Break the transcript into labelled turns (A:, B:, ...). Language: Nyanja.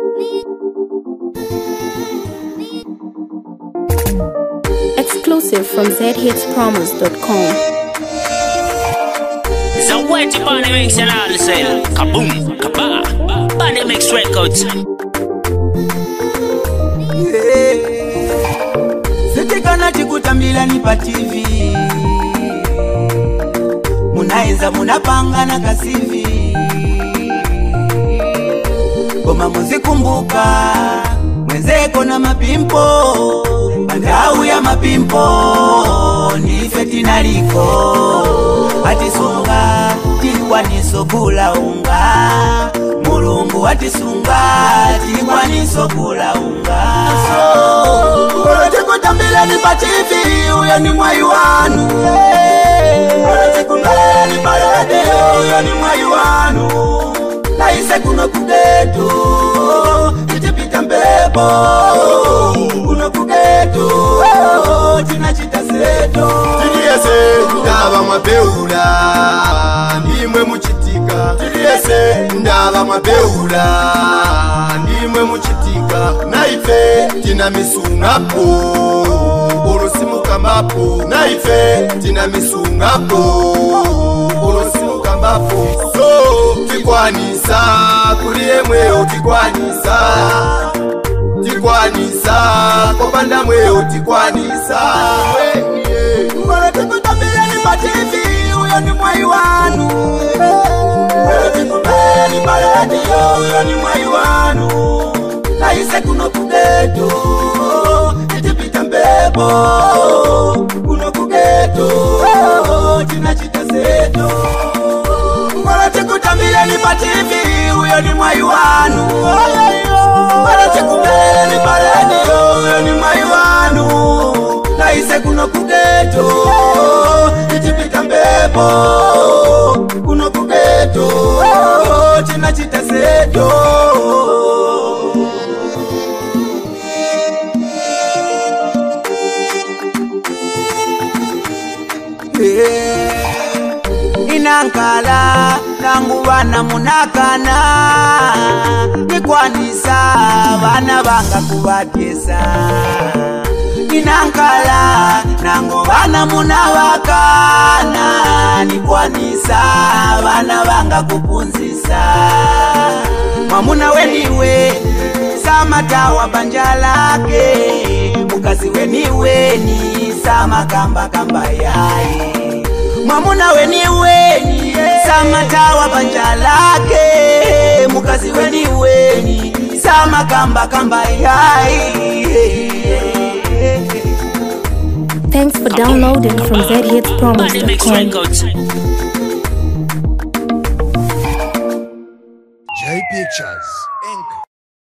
A: Exclusive from zhitspromos.com.
B: So what you Bunny Mix and all sell? Kaboom, kaba, Bunny Mix Records.
C: Sitikana tikutambila ni pa TV. Munaiza munapanga na kasivi. Goma muzikumbuka mwenzeko na mapimpo. Bandau ya mapimpo nife tinaliko. Atisunga tilikuwa nisobula unga. Mulungu atisunga tilikuwa nisobula unga. Tikutambila ni pa TV, uyo ni mwai wanu. Tikutambila ni pa radio, uyo ni mwai wanu. Naise kuno kugeto, itipita mpepo. Kuno kugeto, tinachita seto.
D: Tiriese, ndaba mabeula, ndimwe muchitika. Tiriese, ndaba mabeula, ndimwe muchitika. Naife, tina misungapo, urosimuka mapo. Naife, tina misungapo, urosimuka mapo. So, tikwanisa, kulie mweo tikwanisa. Tikwanisa, kopanda mweo tikwanisa.
C: Mbona tikutambila ni pa TV, uyo ni mwai wanu. Tikutambila ni pa radio, uyo ni mwai wanu. Naise kuno kugeto, itipita mpepo. Kuno kugeto, tinachita seto. Mbona tikutambila ni pa TV, uyo ni mwai wanu. Mbona tikutambila ni pa radio, uyo ni mwai wanu. Naise kuno kugeto, itipita mpepo. Kuno kugeto, tinachita seto. Inankala nangu wana munakana. Nikwanisa bana banga kubatesa. Inankala nangu wana munawakana. Nikwanisa bana banga kupunzisa. Mamuna weniwe samatawa banjalake. Mukazi weniweni sama kamba kamba yae. Mamuna weni samatawa banjalake. Mukazi weni sama kamba kamba yae.
A: Thanks for downloading from
B: Bunny Mix
A: zhitspromos.com.
B: Records.
D: J Pictures Inc.